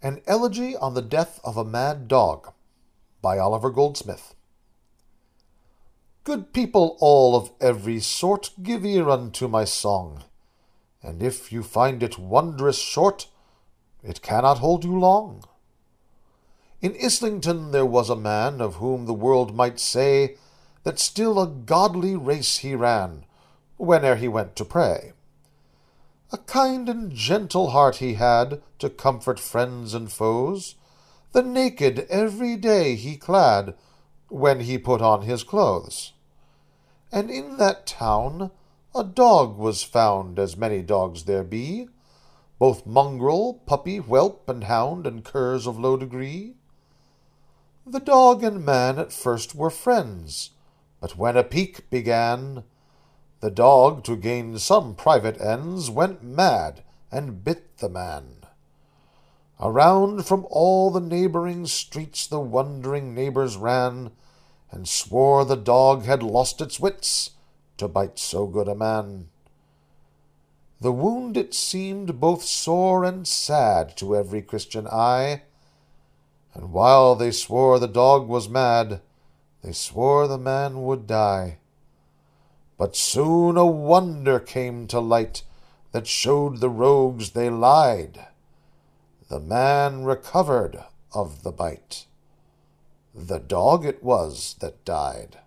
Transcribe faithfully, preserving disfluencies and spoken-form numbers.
An Elegy on the Death of a Mad Dog, by Oliver Goldsmith. Good people all of every sort, give ear unto my song, and if you find it wondrous short, it cannot hold you long. In Islington there was a man, of whom the world might say, that still a godly race he ran, whene'er he went to pray. A kind and gentle heart he had, to comfort friends and foes. The naked every day he clad, when he put on his clothes. And in that town a dog was found, as many dogs there be, both mongrel, puppy, whelp, and hound, and curs of low degree. The dog and man at first were friends, but when a pique began, the dog, to gain some private ends, went mad, and bit the man. Around from all the neighbouring streets the wondering neighbours ran, and swore the dog had lost its wits, to bite so good a man. The wound it seemed both sore and sad to every Christian eye, and while they swore the dog was mad, they swore the man would die. But soon a wonder came to light, that showed the rogues they lied. The man recovered of the bite. The dog it was that died.